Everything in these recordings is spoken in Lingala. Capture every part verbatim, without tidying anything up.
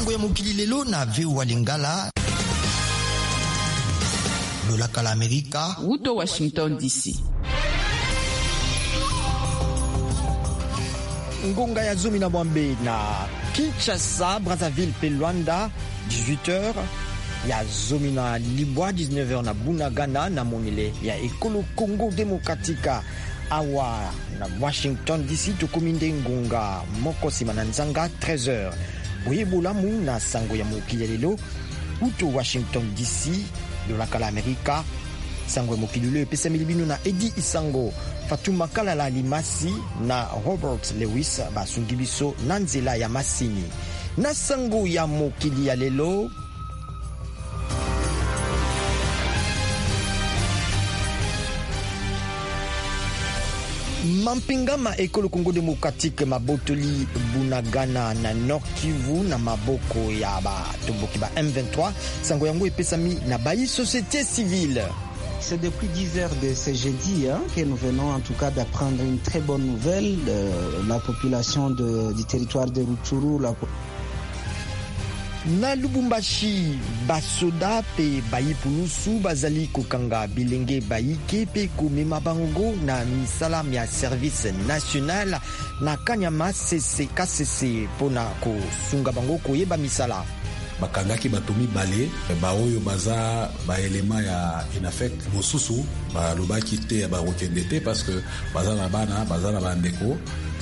sango ya mokili lelo na veo Lingala lolaka la Amerika Wuto Washington D C. Ngonga ya Zomi na Mwambe na Kinshasa, Brazzaville pe Luanda dix-huit heures, ya Zomi na Libwa dix-neuf heures na Bunagana na monele ya Ekolo Congo Demokratika awa na Washington D C tukuminde ngonga moko sima na nzanga treize heures. Boyebolamu na sango ya mokili lelo Wuto Washington D C lolaka la Amerika. Sango ya mokili lelo epesa milibino na Edi Isango, Fatuma Kalala Limasi na Robert Lewis basungi biso na nzela ya masini. Na sango ya mokili ya lelo Mampinga ma Ekolo Congo Demokratique mabotoli Bunagana na Nord Kivu na maboko ya ba tomboki ba M vingt-trois. Sango yango epesami na bayi société civile. C'est depuis dix heures de ce jeudi hein, que nous venons en tout cas d'apprendre une très bonne nouvelle. Euh, la population de, du territoire de Rutshuru, la na Lubumbashi basoda pe bayi pulusu bazali kokanga bilenge bayike pe komema bango na misala ya service national na Kanyama C C K C C pona ko sunga bango koyeba misala. Bakangaki bato mibale baoyo baza baelema ya inafek mosusu balobaki te bakokende te parce que baza na bana baza na bandeko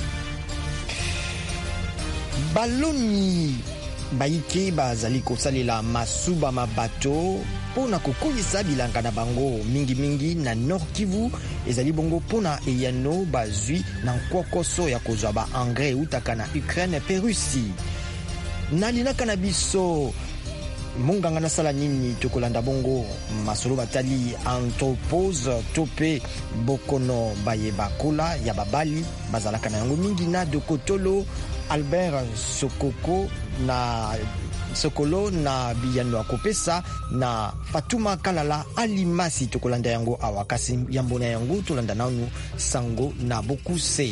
baloni bayike bazali kosalela masuba mabato pona kokolisa bilanga na bango mingi mingi na Nord Kivu ezali bongo pona eyano bazwi na nkokoso ya kozwa ba engrais utaka na Ukraine pe Russie. Nalinaka na biso monganga na sala nini tokolanda bongo masolo batali anthropose tope bokono bayeba kola ya babali bazalaka na yango mingi na Dokotolo Albert Sokoko na Sokolo na biyano akopesa na Fatuma Kalala Alimasi tokolanda yango awakasi yambo na yango tolanda nanu sango na bokuse.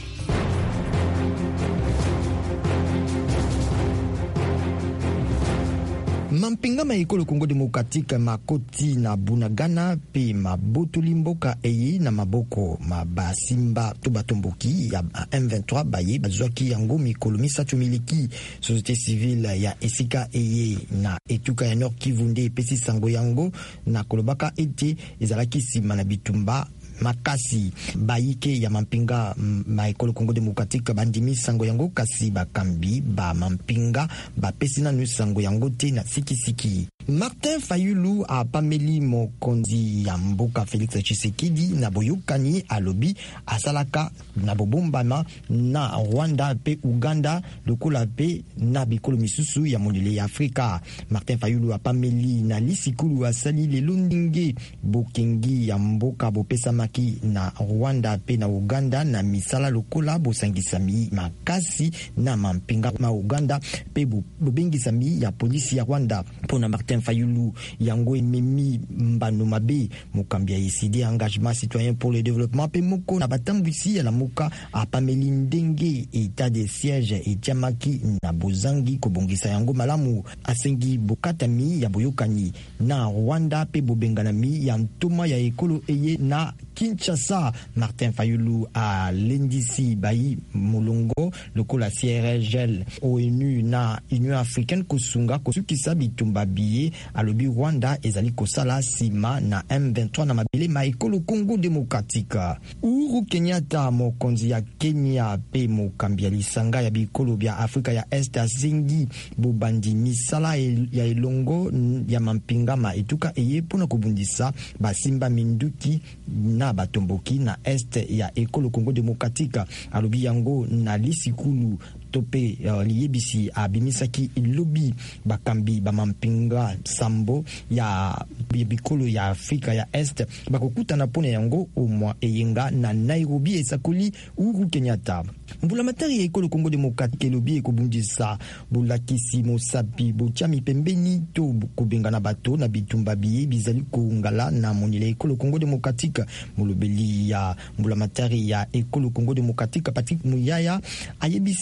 Mampinga ma Ekolo Congo Demokratique makoti na Bunagana pe mabotoli mboka eye na maboko mabasimba to batomboki ya M vingt-trois baye bazwaki yango mikolo misatu miliki société civile ya esika eye na etuka ya Nord Kivu nde epesi sango yango na kolobaka ete ezalaki sima na bitumba makasi bayike ya mampinga ma Ekolo Congo Demokratique bandimi sango yango kasi bakambi ba mampinga bapesi nanu sango yango te na sikisiki. Martin Fayulu a pameli mokonzi ya mboka Félix Tshisekedi na boyokani alobi asalaka na bobombama na Rwanda pe Uganda lokola pe na bikolo misusu ya monele ya Afrika. Martin Fayulu a pameli na lisikulu asali lelo ndinge bokengi ya mboka bopesa maki na Rwanda pe na Uganda na misala lokola bosangisami makasi na mampinga ma Uganda pe bobengisami ya polisi ya Rwanda. Pona Martin Fayulu yango ememi mbano mabe mokambi ya E C D engagement citoyen pour le développement pe moko na batambwisi ya la muka apameli ndenge état de siège etiamaki na bozangi kobongisa yango malamu asengi bokatami ya boyokani na Rwanda pe bobenganami ya ntoma ya ekolo eye na Kinshasa. Martin Fayulu a lendisi bayi molongo lokola C R G L O N U na Union africaine kosunga kosukisa bitumba biye alobi Rwanda ezali kosala sima na M vingt-trois na mabele ma Ekolo Congo Demokratique. Uhuru Kenyatta mokonzi ya Kenya pe mokambi ya lisanga ya bikolo bya Afrika ya Est asengi bobandi misala ya elongo ya mampinga ma etuka eye pona kobundisa basimba minduki na batomboki na Est ya Ekolo Congo Demokratique alobi yango na lisikulu tope uh, liyebisi abimisaki ilobi bakambi bamampinga sambo ya bikolo ya Afrika ya Est bakokuta na pone yango omwa eyenga na Nairobi esakoli Uhuru Kenyatta. Mbula matari ya Ekolo Congo Demokratique lobi ekobundisa bulakisi mosapi bochami pembeni to kubenga na bato na bitumba biye bizali kongala na monile Ekolo Congo Demokratique. Mulobeli ya mbula matari ya Ekolo Congo Demokratique Patrick Muyaya ayebisi ete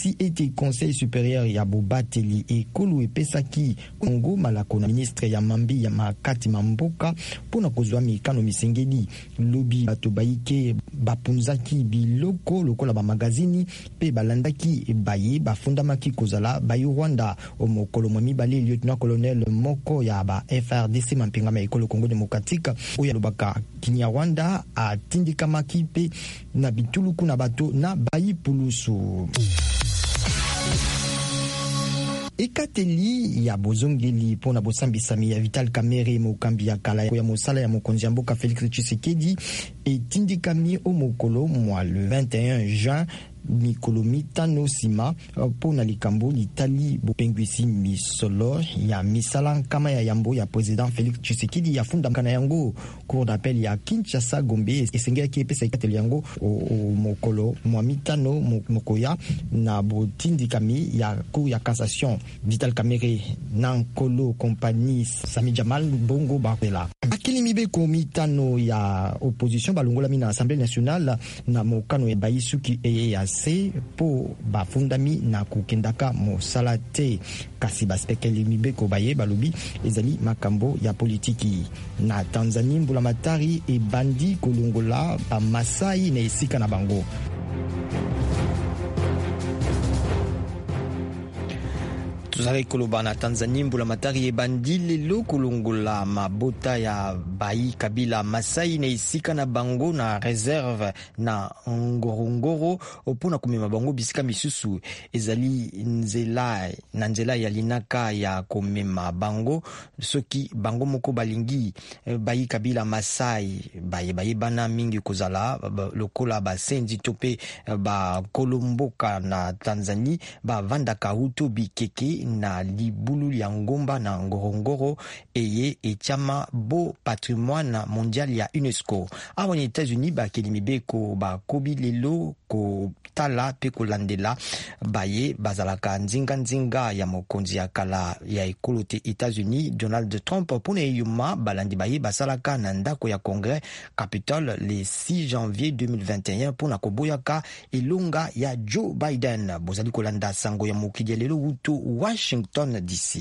ke conseil supérieur ya bobateli ekolo epesaki Kongo malako na ministre ya mambi ya makati mamboka pona kozwa mikano misengeli lobi bato baike bapunzaki biloko lokola ba magazini pe balandaki baye bafundamaki kozala bayi Rwanda omokolo mwami bali lieutenant colonel moko ya ba F R D C mampinga ma ekolo Kongo démocratique oya lobaka Kinyarwanda atindikamaki pe na bituluku na bato na bayi pulusu. Ekateli ya bozongeli pona bosambisami ya Vital Kamerhe mokambi ya kala ya mosala ya mokonzi ya mboka Félix Tshisekedi etindikami omokolo mwa le vingt et un juin mikolo mitano sima pona likambo litali bopengwisi misolo ya misala kama ya yambo ya president Félix Tshisekedi ya funda kana yango cour d'appel ya Kinshasa Gombe esengela ki epesa ekateli yango o mokolo mwa mitano mokoya na botindikami ya cour ya cassation Vital Kamerhe na nkolo compagnie Sami Jamal Bongo Bakela akili mibeko mitano ya opposition balongola mina Assemblée nationale na mokano ya Bayisuki eye ya se po bafundami na kukendaka mosala te kasi baspekeli mibeko baye balobi ezali makambo ya politiki na Tanzanie mbula matari e bandi kolongola ba Masai na esika na bango. Tuzare koloba na Tanzania mbula matari ebandi lelo kolongola mabota ya bayi kabila Masai na isika na bango na reserve na Ngorongoro opona kumema bango bisika misusu ezali nzela na nzela ya linaka ya komema bango soki bango moko balingi bayi kabila Masai baye baye bana mingi kozala lokola basenzi tope ba kolomboka na Tanzania ba vanda kahuto bikeke na libulu ya ngomba na Ngorongoro eye etiama beau patrimoine mondial ya UNESCO. Awa ni États-Unis ba kelimibeko ba kobi lelo ko tala pe kolandela baye bazalaka nzinga nzinga ya mokonzi ya kala ya ekolote États-Unis Donald Trump pona yuma balandi baye basalaka na ndako ya Congrès Capitol le six janvier deux mille vingt et un pona koboyaka elonga ya Joe Biden. Bozali kolanda sango ya mokili lelo wuto Washington D C.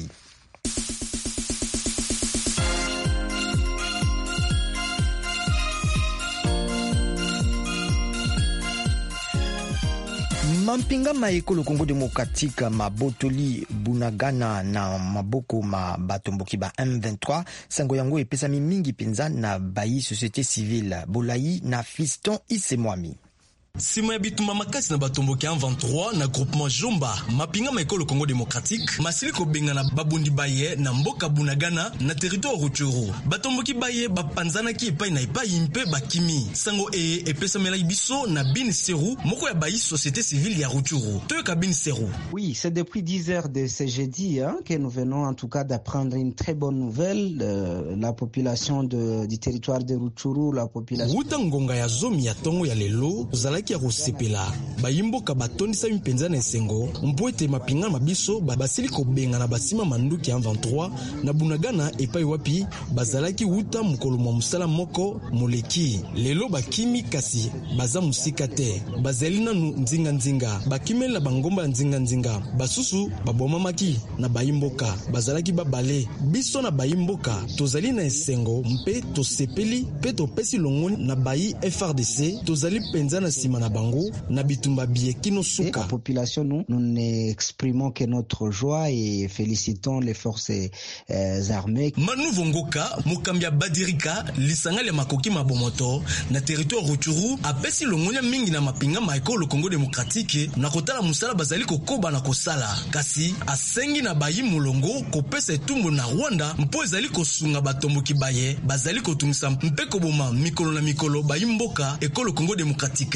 Mampinga ma ekolo Congo démocratique mabotoli Bunagana na maboko ma batomboki ba M vingt-trois sango yango epesami mingi penza na bayi société civile Bolayi na Fiston Isemwami. Sima ya bituma makasi na batomboki M vingt-trois na groupement Jomba mapinga ma ekolo Congo démocratique masili ko benga na babundi baye na mboka Bunagana na territoire Rutshuru batomboki baye bapanzana ki epai na epai mpe bakimi sango e epesa mela biso na Bin Seru moko ya bayi société civile ya Rutshuru toyoka Bin Seru. Oui, c'est depuis dix heures de ce jeudi hein, que nous venons en tout cas d'apprendre une très bonne nouvelle euh, la population de, du territoire de Rutshuru la population Wuta ngonga ya zomi ya tongo ya lelo zalaki ya kosepela bayimboka batondisa mpenza na esengo mpo ete mapinga mabiso basili kobenga na basima manduki ya M vingt-trois na Bunagana epai wapi bazalaki wuta mokolo mwa musala moko moleki lelo bakimi kasi baza musika te bazali nanu nzinga nzinga bakimela bangomba nzinga nzinga basusu babomamaki na bayimboka bazalaki babale biso na bayimboka tozali na esengo mpe tosepeli pe topesi longoni na bayi F R D C tozali penza na sima na bango na bitumba biekino suka. La population nous nous exprimons que notre joie et félicitons les forces euh, armées. Manu Vongoka mukambia badirika lisanga le makoki mabomoto na territoire Rutshuru apesi longonya mingi na mapinga ma ekolo Congo démocratique na kotala musala bazali kokoba na kosala kasi asengi na bayi mulongo kopesa etumbu na Rwanda mpo ezali kosunga batomboki baye bazali kotumisa mpe koboma mikolo na mikolo bayi mboka ekolo Congo démocratique.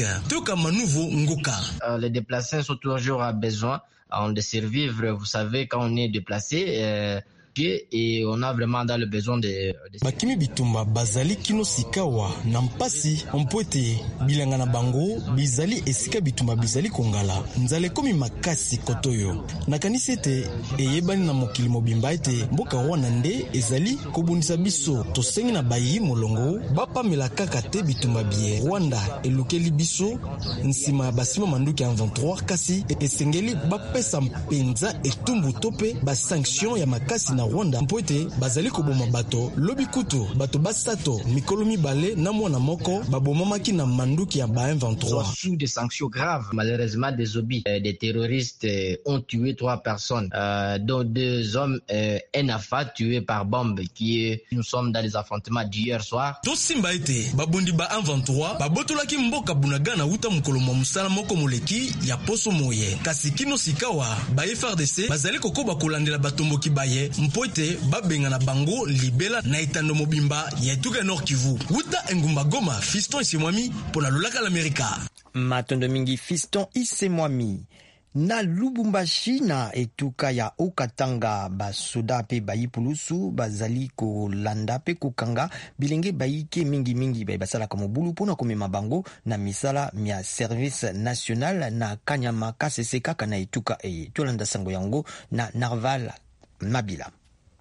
Euh, les déplacés sont toujours à besoin euh, de survivre. Vous savez, quand on est déplacé, euh, pied et on a vraiment dans le besoin de, de... Bakimi bitumba bazali kino sikawa na mpasi ompoete bilanga na bango bizali esika bitumba bizali kongala nzale komi makasi kotoyo nakanisi ete eyebani na mokili mobimba ete mboka Rwanda nde ezali kobundisa biso tosengi na bayi molongo bapamela kaka te bitumba bie Rwanda elukeli biso nsima basima manduki ya vingt-trois kasi esengeli bapesa mpenza etumbu tope ba sanction ya makasi na Rwanda mpoete bazali koboma bato lobi kutu bato basato mikolo mibale na mwana moko babomamaki na manduki ya ba vingt-trois. Sous des sanctions graves, malheureusement des obis, euh, des terroristes euh, ont tué trois personnes, euh, dont deux hommes, euh, un afa tué par bombe, qui est, nous sommes dans les affrontements d'hier soir. To simba ete babondi ba vingt-trois babotolaki mboka Bunagana uta mukolo mwa musala moko moleki ya poso moye kasi kino sikawa ba F R D C bazali kokoba kolandela batomboki baye mpoete babenga na bango libela na etando mobimba ya etuka Nord Kivu uta engumba Goma. Fiston Isemwami pona lolaka l'Amerika. Matondo mingi Fiston Isemwami na Lubumbashi na etuka ya Okatanga basoda pe bayipulusu bazali kolanda pe kokanga bilenge bayike mingi mingi bayi basala kamobulu pona komema bango na misala mia service national na Kanyama Kasese kaka na etuka eye tolanda sango yango na Narval Mabila.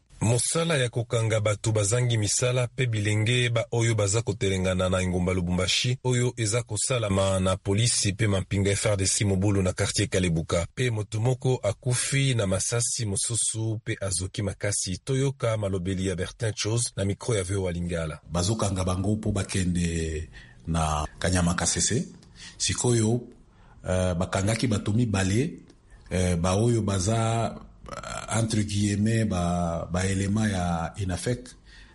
Mosala ya kokanga bato bazangi misala pe bilenge ba oyo baza kotelengana na engumba Lubumbashi oyo eza kosalama na polisi pe mampinga F R D C mobulu na quartier Kalebuka pe motomoko akufi na masasi mosusu pe azoki makasi toyoka malobeli ya Bertin Chose na mikro ya Veo Walingala. Bazokanga bango po bakende na Kanyama Kasese sikoyo uh, bakangaki bato mibale uh, ba oyo baza entre guillemets ba ba elema ya inafek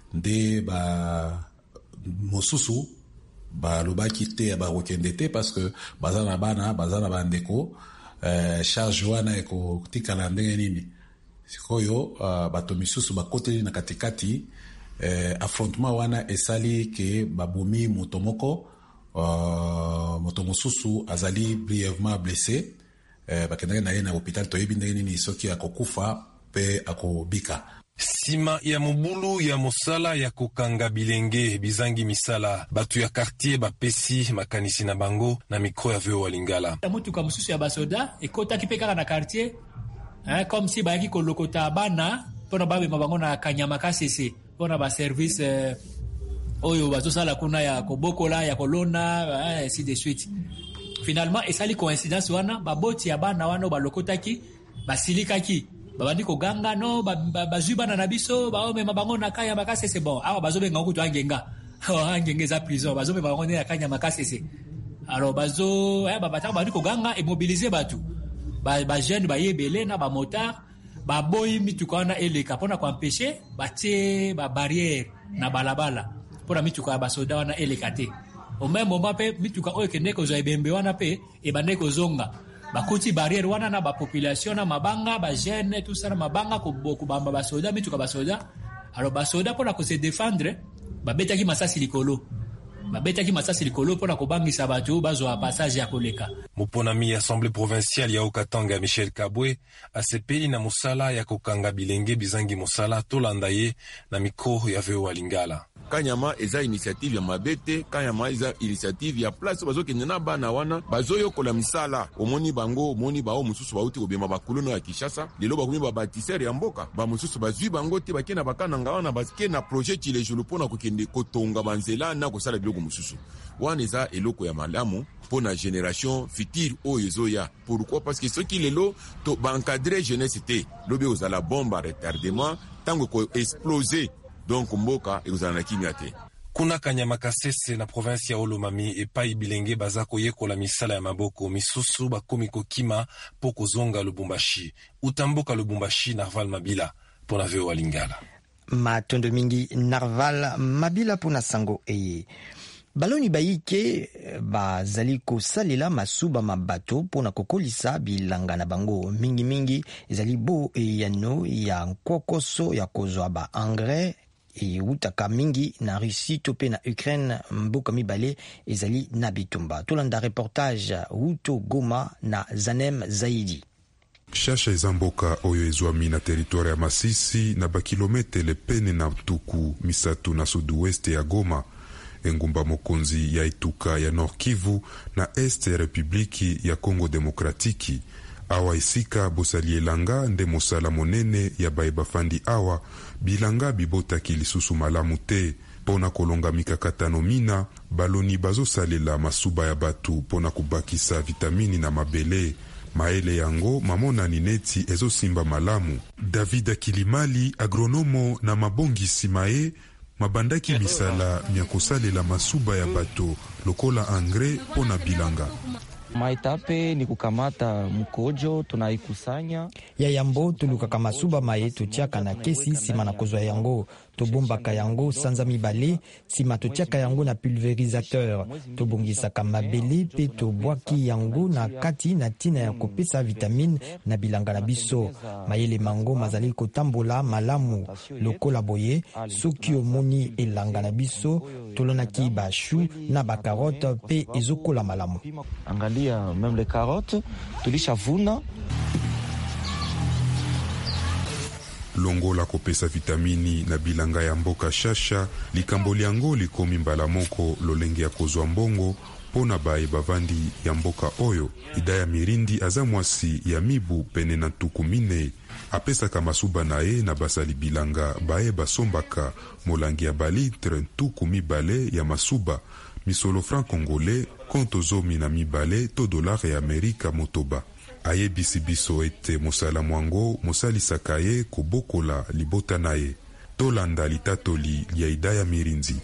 nde ba mosusu ba lobaki te ba rokendete parce que bazana bana bazana bandeko euh, charge wana eko tikala ndenge nini sikoyo uh, bato misusu bakoteli na katikati euh, affrontement wana esali ke babomi motomoko uh, moto mosusu azali brièvement blessé. Eh, bakendake na ye na hopital toyebi ndenge nini soki akokufa pe akobika. Sima ya mobulu ya mosala ya kokanga bilenge bizangi misala batu ya quartier bapesi makanisi na bango na mikro ya Veo Walingala. Mutuka mususu ya basoda ekotaki pe kaka na quartier hein, comme si bayaki kolokota bana pona babe mabango na Kanyama Kasese pona ba service eh, oyo bazosala kuna ya kobokola ya kolona eh, ainsi de suite. Finalement esali coïncidence wana baboti ya bana wana balokotaki basilikaki babandi koganga no bazwi bana na biso baomema bango na Kanyama Kasese bon awa bazobenga okutu angenga angenga za prison bazomema bango na Kanyama Kasese alors bazo eh babata bandi koganga et mobiliser batu ba ba jeune ba yebele na ba motard ba boyi mituka wana eleka pona ko empêcher batie ba barrière na balabala pona mituka ba soda wana eleka te. Au même moment pe mituka oyo kende ko zaibembe wana pe e bande ko zonga bakuti barrière wana na ba population na mabanga ba jeune tout ça na mabanga ko boku bamba ba soda mituka ba soda alors ba soda pour ko se défendre ba betaki masasi likolo ba betaki masasi likolo pour ko bangisa bato bazo a passage ya koleka. Muponami assemblée provinciale ya Okatanga Michel Kabwe asepeli na musala ya kokanga bilenge bizangi musala tolanda ye na mikro ya Veo Walingala. Kanyama eza initiative ya mabete, Kanyama eza initiative ya place bazo kende na bana wana bazo yokola misala omoni bango omoni bao mususu bauti obema bakolono ya Kinshasa lelo bakomi ba bâtisseur ya mboka ba mususu bazwi bango te bakena bakana ngawana baske na projet chile julu pona kokende kotonga banzela na kosala biloko mususu wana eza eloko ya malamu pona génération future oyo ezoya. Pourquoi? Parce que ceux qui lelo to ba encadrer jeunesse te lobe ozala bomba retardement tango ko exploser donc mboka ekozala na kimia te. Kuna Kanyama Kasese na province ya Olomami epai bilenge bazako yekola misala ya maboko misusu bakomi kokima po kozonga Lubumbashi utamboka Lubumbashi. Narval Mabila pona Veo Walingala. Matondo mingi Narval Mabila pona sango eye baloni bayike bazali kosalela masuba mabato pona kokolisa bilanga na bango mingi mingi ezali bo eyano ya nkokoso ya kozwa ba engrais e utaka mingi na Russie tope na Ukraine mboka mibale ezali na bitumba tolanda reportage Uto Goma na Zanem Zaidi. Shasha ezamboka oyo ezwami na teritware ya Masisi na bakilometele pene na tuku misatu na sud-oueste ya Goma, engumba mokonzi ya Ituka ya Nord Kivu na este ya Republiki ya Kongo Demokratiki. Awa isika bosali elanga nde mosala monene ya baebafandi awa bilanga bibotaki lisusu malamu te pona kolonga mikakatano mina baloni bazosalela masuba ya batu pona kubakisa vitamini na mabele. Maele yango mamonani neti ezosimba malamu. David Akilimali, agronomo na mabongisi mae, mabandaki misala mya kosalela masuba ya bato lokola angre pona bilanga. Maitape ni kukamata mkojo tunaikusanya ya yambo tulukaka masuba mae tutiaka na kesi sima na kozwa yango tobombaka yango sanza mibale sima totiaka yango na pulverisateur tobongisaka mabele pe tobwaki yango na kati na tina ya kopesa vitamine na bilanga na biso. Mayele mango mazali kotambola malamu lokola boye soki omoni elanga na biso tolonaki bashu na bakarote pe ezokola malamu. Angalia même les carottes tulishavuna. Longo la kopesa vitamini na bilanga ya mboka Shasha likambo liango likomi mbala moko lolenge ya kozwa mbongo pona bae bavandi ya mboka oyo. Idaya Mirindi aza mwasi ya mibu pene na tuku mine apesa kamasuba na e na basali bilanga bae basombaka molangi ya balitre tuku mibale ya masuba misolo franc congolais konto zomi na mibale to dollar ya Amerika motoba. Aye bisi biso ete mosala mwango mosali sakaye kubokola libota naye. Tolanda litatoli ya Idaya Mirinzi.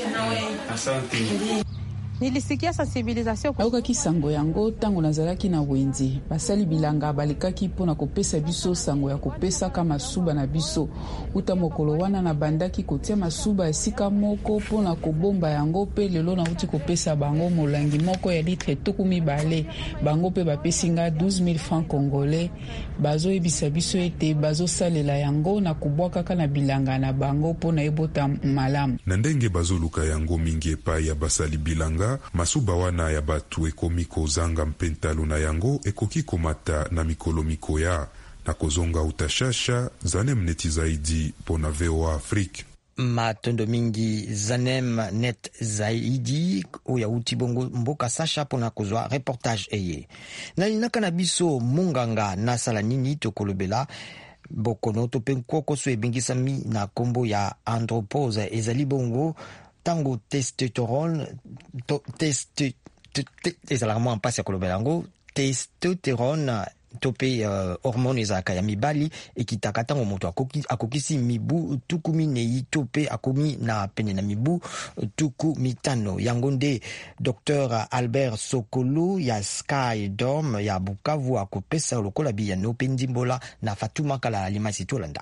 Asante. Nilisikia sensibilisation auka kisango yango tango nazalaki na wenzi basali bilanga balikaki pona kopesa biso sango ya kopesa kama suba na biso uta mokolo wana na bandaki kotia masuba esika moko pona kobomba yango pe lelo na uti kopesa bango molangi moko ya litre tuku mibale bango pe bapesinga douze mille francs congolais bazo ebisa biso ete bazo salela yango na kubwaka kana bilanga na bango pona ebota malamu na ndenge bazo luka yango mingi epai ya basali bilanga. Masuba wana ya batu ekomi kozanga mpentalo na yango ekoki komata na mikolo mikoya na kozonga utashasha. Zanem neti zaidi pona V O A Afrique. Matondo mingi Zanem net zaidi oya uti bongo mboka Sasha pona kozwa reportage eye. Na linaka na biso munganga na sala nini tokolobela bokono to penkoko so ebingisami na kombo ya andropause ezali bongo tango testosterone to, test ezalaka mwa mpasi ya kolobela yango testosterone tope uh, hormone ezalaka ya mibali ekitaka tango moto akoki, akokisi mibu tuku minei tope akomi na pene na mibu tuku mitano. Yango nde Docteur Albert Sokolo ya Sky Dome ya Bukavu akopesa lokola biyano pe ndimbola na Fatuma Kala Limasi Tolanda.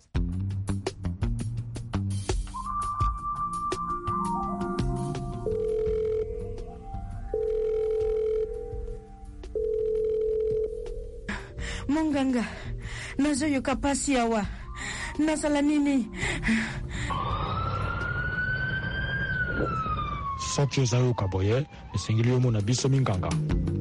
Munganga, nazoyo kapasi yawa. Nasala nini? Soki ozayo kaboye, esengeli yomo na biso minganga.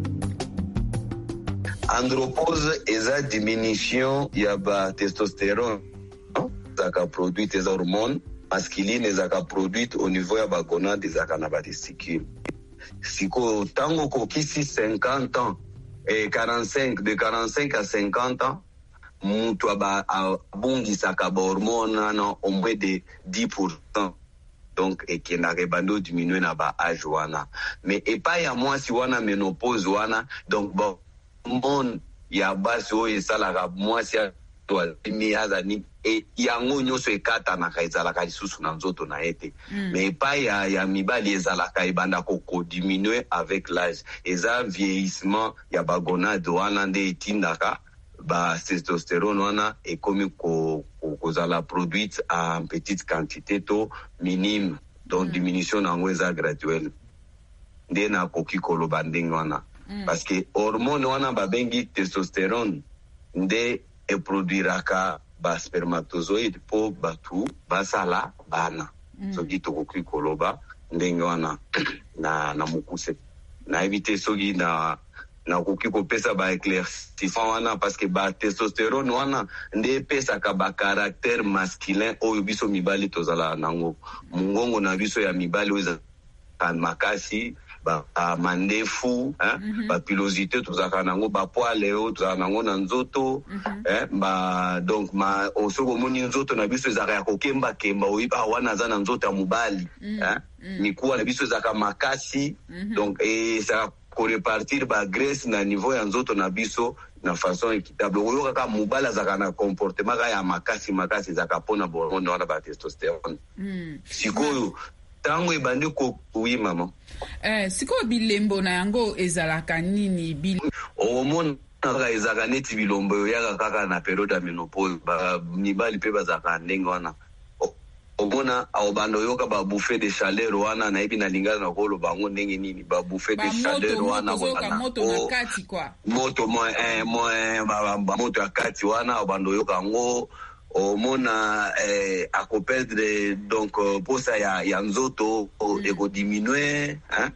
Andropause eza diminution ya ba testosterone zaka produite eza hormone masculine zaka produite au niveau ya ba gonade zaka na ba testicule. Siko tango kokisi cinquante ans et quarante-cinq, de quarante-cinq à cinquante ans, mutu abungisaka ba hormone na omwe de dix pour cent. Donc ekenda rebando diminuer na ba âge wana. Mais epa ya mwasi wana ménopause wana donc ba hormone ya basi o esalaka mwasi ya mi azani e yango nyoso ekata na kaizalaka lisusu na nzoto na ete. Mm. Mais epa ya, ya mibali ezalaka ebanda koko diminuer avec l'âge. Eza vieillissement ya ba gonade wana nde etindaka ba testosterone wana ekomi ko kozala produite en petite quantité to minime. Donc mm. diminution nango eza graduelle. Nde na koki koloba ndenge wana. Mm. Parce que hormone wana babengi testosterone nde e produiraka ba spermatozoïde po batu basala bana. Mm. Soki tokoki koloba ndenge wana na na mukuse. Na evite soki na na koki kopesa ba éclaircissement wana parce que ba testostérone wana nde pesaka ba caractère masculin oyo biso mibali tozala nango mungongo na biso ya mibali oyo makasi ba mandefu hein mm-hmm. ba pilosité tozaka nango ba poile oyo tozaka nango na nzoto mm-hmm. hein ba donc ma osoko moni nzoto na biso ezaka ya kokemba kemba oyiba wana za na nzoto ya mubali mm-hmm. hein mm-hmm. ni kuwa na biso ezaka makasi mm-hmm. donc et ça korepartir ba graisse na niveau ya nzoto na biso na façon équitable oyo kaka mubala zaka na comportement ya makasi makasi zaka pona hormone wana ba testostérone mm. sikoyo tango ebandi ko oui maman eh sikoyo bilembo na yango ezalaka nini bil hormone kaka ezaka neti bilombo yaka kaka na periode ya menopause ba mibali pe bazaka ndenge wana obona au bando yoka ba bouffée de chaleur wana na ibi na lingana na kolo bango ndenge nini ba bouffée de chaleur wana wana moto na kati kwa moto mo eh mo ba moto ya kati wana bando yoka ngo omona eh ako perdre donc posa ya ya nzoto mm. eko diminuer hein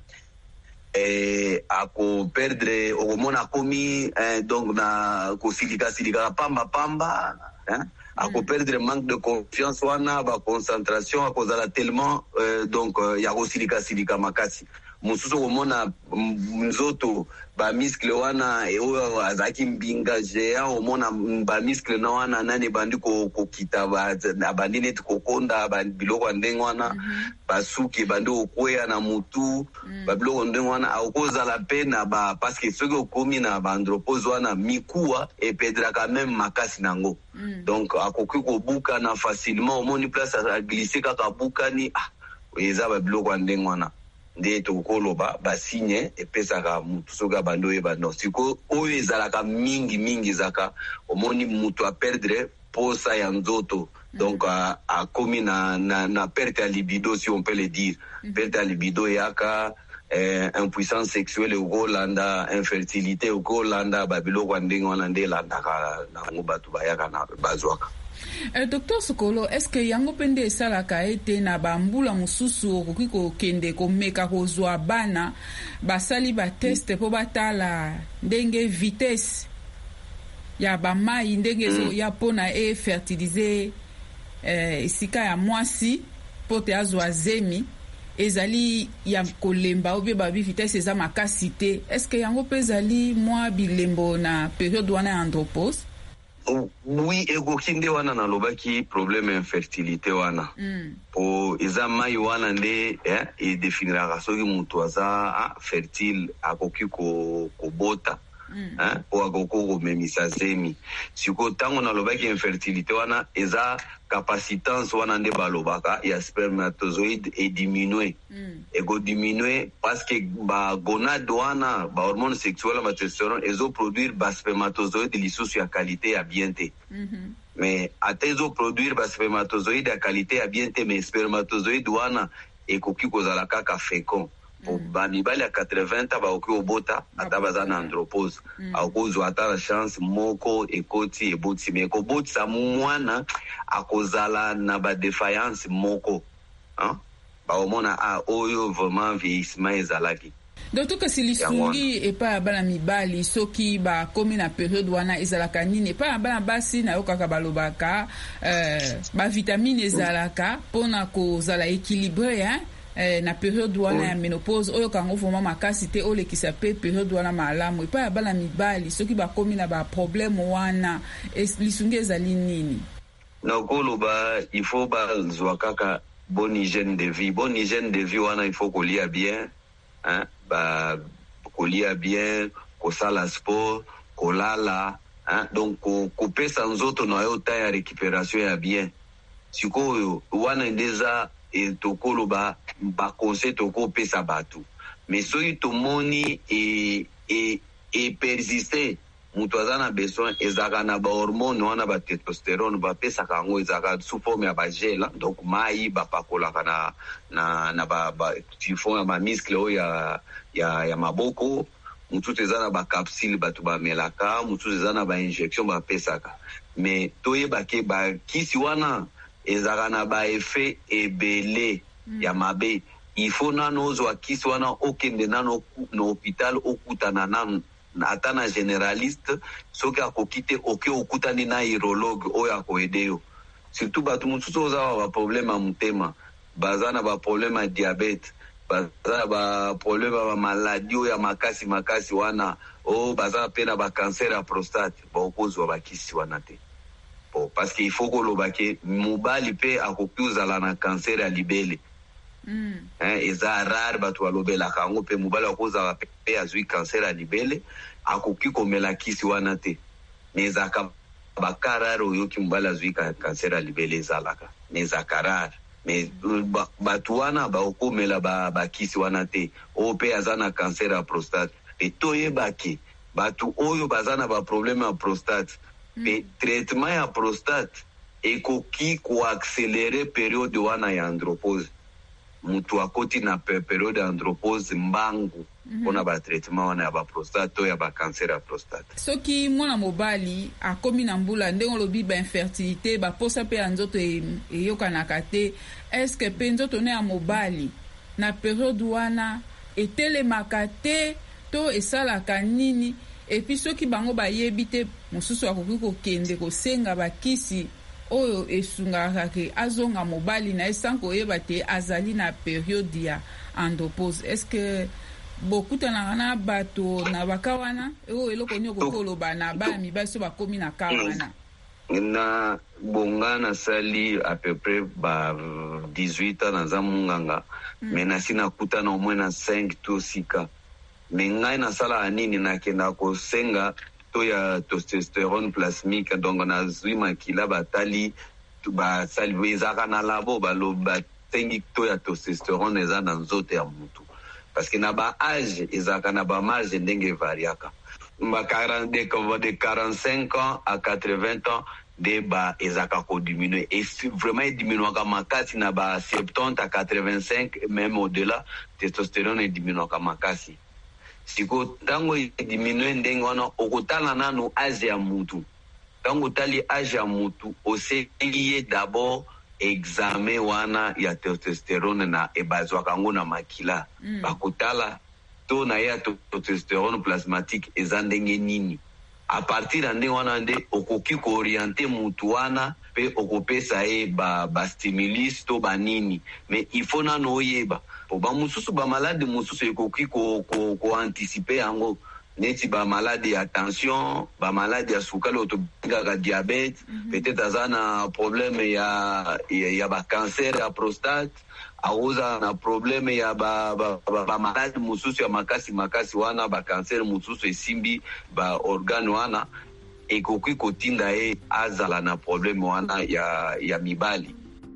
eh ako perdre omona komi eh, donc na ko silika silika pamba pamba hein ako perdre manque de confiance wana ba concentration akozala tellement euh, donc uh, ya kosilika silika makasi mususu komona nzoto ba muscle wana eyo azaki mbinga jea omona ba muscle na wana nani bandi ko kokita ba bandi net kokonda ba biloko ndenge wana basuki bandi okwea na mutu ba biloko ndenge wana akozala pena ba parce que soki okomi na ba andropause wana mikuwa e pedra quand même makasi nango mm. donc akoki ko buka na facilement omoni place a glisser kaka buka ni ah eza ba biloko ndenge wana nde tokoloba basigne epesaka mutu soka bando yeba no siko oyo ezalaka mingi mingi zaka omoni mutu a perdre posa ya nzoto donc a, a komi na, na, na perte ya libido si on peut le dire mm-hmm. perte ya libido yaka eh, impuissance sexuelle ukolanda infertilité ukolanda babiloko ndenge wana nde landaka nango batu bayaka na bazwaka. Euh, docteur Sokolo, est-ce que yango pende esalaka ete na bambula mususu okoki kokende komeka kozwa bana basali ba test po batala ndenge vitesse ya bamai ndenge mm. ya pona e fertiliser eh, esika ya mwasi po te azwa zemi ezali ya kolemba obe babi vitesse eza makasi te. Est-ce que yango pe ezali mwa bilembo na période wana ya andropause? Oui, ekoki nde wana na lobaki problème infertilité wana mm. po eza mai wana nde eh, e definiraka soki mutu aza ah, fertile akoki ko kobota mm. eh, po akoki komemisa zemi siko ntango na lobaki infertilité wana eza capacitance wana nde balobaka ya spermatozoïde e diminue mm. ego diminue parce que ba gonade wana ba hormone sexuelle ba testostérone ezo produire ba spermatozoïde lisusu ya qualité ya bien te mm-hmm. mais atezo produire ba spermatozoïde ya qualité ya bien te mais spermatozoïde wana ekoki kozala kaka fécond po mm. ba mibali ya quatre-vingts baoki obota ata baza na andropause mm. akozwa ata la chance moko ekoti eboti me ekobotisa mwana akozala na ba défaillance moko hein baomona a oyo vraiment vieillissement ezalaki Docteur Kasilisungi epa bana mibali soki ba komi na période wana ezalaka nini epa bana basi na yokaka balobaka euh, ba vitamine ezalaka pona kozala équilibré hein Eh, na période wana ya ménopause oyo kango vraiment makasi te olekisa pe période wana malamu epa bana mibali soki bakomi na ba problème wana lisungi ezali nini na koloba il faut bazwa kaka bonne hygiène de vie bonne hygiène de vie wana il faut kolia bien hein ba kolia bien kosala sport kolala hein donc kopesa nzoto na yo ta ya récupération ya bien sikoyo wana ndeza et tokolo ba ba conseil toko pesa batu mais soki tomoni et et et persister mutu azana besoin ezaka na ba hormone wana ba testostérone ba pesa kango ezaka sous forme ya ba gel donc mai ba pakola kana na na ba ba tifon ya ma muscle o ya ya ya maboko mutu ezana ba capsule batu ba melaka mutu ezana ba injection ba pesaka mais toyeba ke ba kisi wana ezaka na ba effet ebele mm. ya mabe il faut nano ozwa kisi wana okende nano na hôpital okutana nano ata na généraliste soki akoki te oke okutani na urologue oyo akoede yo. Surtout bato mosusu oza ba problème ya motema, baza na ba problème ya diabete, baza na ba problème ya maladie oyo ya makasi makasi wana, o baza pe na ba cancer ya prostate, bakozwa bakisi wana te. Bon, parce qu'il faut koloba ke mobali pe akoki ozala na cancer ya libele. Mm. Eh, eza rare bato balobelaka yango pe mobali akozala pe azwi cancer ya libele akoki komela kisi wana te. Mais ezaka bakarare oyoki mobali azwi cancer ya libele ezalaka. Mais ezaka rare. Mais bato wana bakomela bakisi wana te. O pe aza na cancer ya prostate. E toyebaki bato oyo baza na ba problème ya prostate. Mm. Pe traitement ya prostate ekoki ko accélérer période wana ya andropause. Mutu akoti na periode ya andropause mbangu mpona mm -hmm. ba traitement wana ya ba prostate to ya ba cancer ya prostate. Soki mwana mobali akomi na mbula ndenge lobi ba infertilité ba posa pe nzoto eyokanaka te, est-ce que pe nzoto ne ya mobali na periode wana etelemaka te to esalaka nini? Et puis soki bango bayebi te mosusu akoki kokende kosenga bakisi oyo esungaka ke azonga mobali na esanko oyeba te azali na periode ya andropause. Est-ce que bokutana na bato na bakawana oyo eloko nyo kokoloba na bana mibali so bakomi na kawana? Na bongana sali à peu près ba dix-huit ans na munganga, mm. mais nasina kutana au moins na cinq to six cas. Mais ngai na sala nini na kenda ko senga to ya testosterone plasmique, donc na zwi makila batali ba salveza na labo balo batengi to ya testosterone eza na nzoto ya mutu, parce que na ba âge ezaka na ba marge ndenge variaka ba quarante de quarante-cinq ans à quatre-vingts ans de ba ezaka ko diminuer, et vraiment diminuer ka makasi na ba soixante à quatre-vingt-cinq, même au-delà testosterone diminuer ka makasi. Siko tango diminue ndenge wana okotala nanu age ya mutu. Tango tali age ya mutu osengi d'abord examen wana ya testosterone na ebazwa kango na makila. Mm. Bakotala to na ya testosterone plasmatique eza ndenge nini. A partir de ndenge wana nde okoki ko orienter mutu wana pe okopesa e ba ba stimulus to banini. Mais il faut nano oyeba ba mususu ba malade mususu ekoki ko ko, ko anticiper yango, neti ba malade ya tension, ba malade ya sukali otobinga diabete, mm -hmm. peut-être azana problème ya ya, ya ba cancer ya prostate, auza na problème ya ba ba, ba, ba malade mususu ya makasi makasi wana ba cancer mususu esimbi ba organe wana, ekoki kotinda e azala na problème wana ya ya mibali.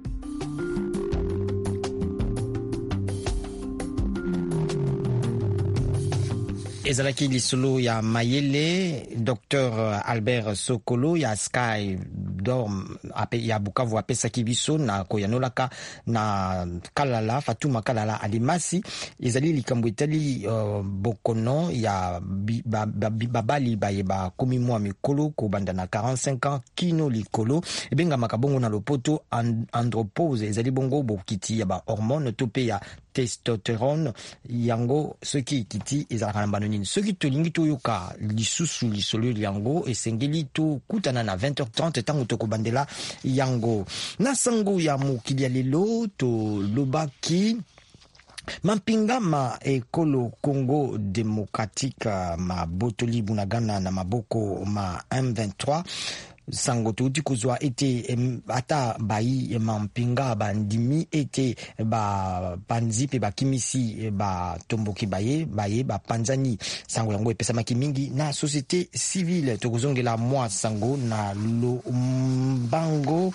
ezalaki lisolo ya mayele Docteur Albert Sokolo ya Sky Dorm ape ya Bukavu apesaki biso na koyanolaka na Kalala Fatuma Kalala Alimasi. Ezali likambo etali uh, bokono ya babali baye ba komi mwa mikolo kobanda na quarante-cinq ans kino likolo ebenga makabongo na lopoto and, andropause ezali bongo bokiti ya ba hormone tope ya testosterone yango soki kiti ezalaka na banonini soki tolingi toyoka lisusu lisolo yango esengeli to kutana na vingt heures trente tango tokobandela yango na sango ya mokili ya lelo to lobaki mampingama ekolo Congo Démocratique mabotoli bunagana na maboko ma M vingt-trois sango tuti kuzwa ete ata bayi mampinga bandimi ete ba panzipe ba kimisi ba tomboki baye baye ba panzani sango yango epesamaki mingi na société civile tokozongela mwa sango na lo mbango.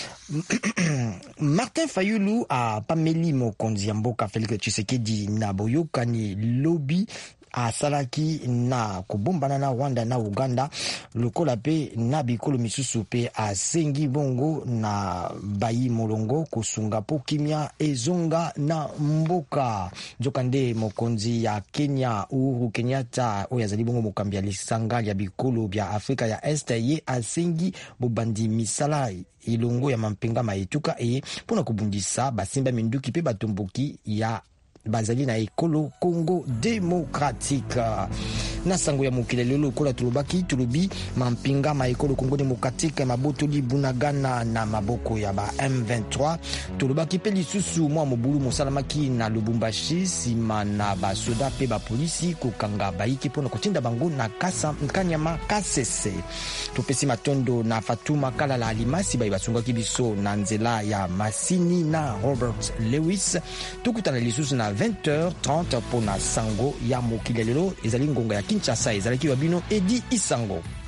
Martin Fayulu a pameli mokonzi ya mboka Félix Tshisekedi na boyokani lobby asalaki na kobombana na Rwanda na Uganda lokola pe na bikolo misusu pe asengi bongo na bayi molongo kusunga po kimia ezonga na mboka. Jokande mokonzi ya Kenya Uhuru Kenyatta oya zali bongo mokambi ya lisanga ya bikolo bya Afrika ya Este ye asengi bobandi misala ilongo ya mampinga maituka eye pona kubundisa basimba minduki pe batomboki ya bazali na ekolo Congo démocratique. Na sango ya mokili lelo kola tulobaki tulobi mampinga ma ekolo Congo démocratique mabotoli Bunagana na maboko ya ba M vingt-trois. Tulobaki pe lisusu mwa mobulu mosalamaki na Lubumbashi sima na ba soda pe ba polisi kokanga baiki pona kotinda bango na kasa Kanyama Kasese. Tupesi matondo na Fatuma Kalala Alimasi bai basungaki biso na nzela ya Masini na Robert Lewis. Tukutana lisusu na vingt heures trente pona sango ya mokili lelo ezali ngonga ya Kinshasa ezalaki wabino Edi Isango.